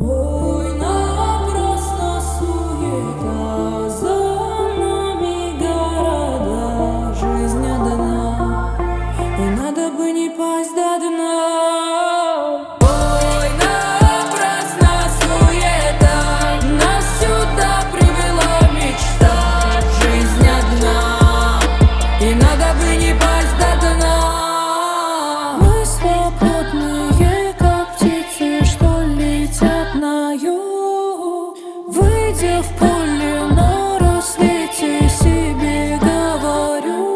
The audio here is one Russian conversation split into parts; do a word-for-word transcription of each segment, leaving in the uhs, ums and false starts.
Ой, напрасно суета, за нами города, жизнь одна, и надо бы не пасть до дна. Ой, напрасно суета, нас сюда привела мечта, жизнь одна, и надо бы не пасть до дна. Мы свободные, как птицы, что летят на юг. Выйдя в поле на рассвете, себе говорю: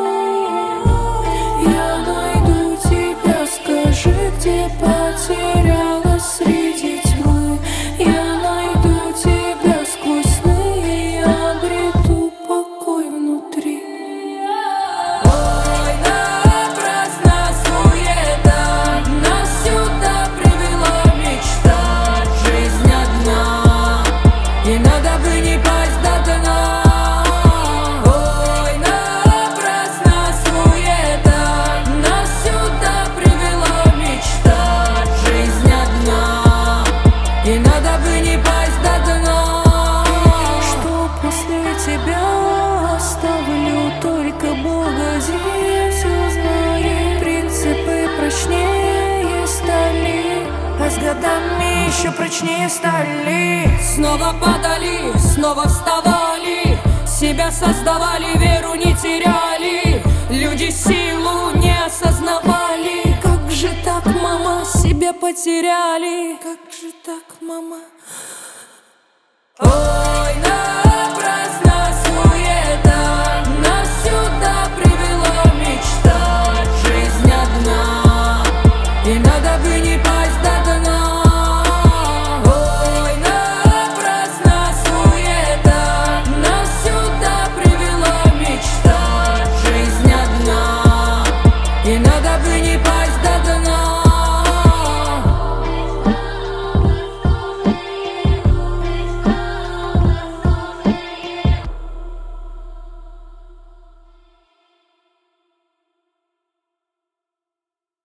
я найду тебя, скажи, где потерялась среди тьмы. Я найду тебя сквозь сны и обрету покой внутри. Ой, напрасно суета, нас сюда привела мечта, жизнь одна, и надо бы не пасть до дна. Ой, напрасно суета, нас сюда привела мечта, жизнь одна, и надо бы не пасть до дна. Что после тебя оставлю, только Бога здесь узнает. Принципы прочнее стали, а с годами еще прочнее стали. Снова падали, снова вставали, себя создавали, веру не теряли. Люди силу не осознавали. Как же так, мама, себя потеряли? Как же так, мама? Ой,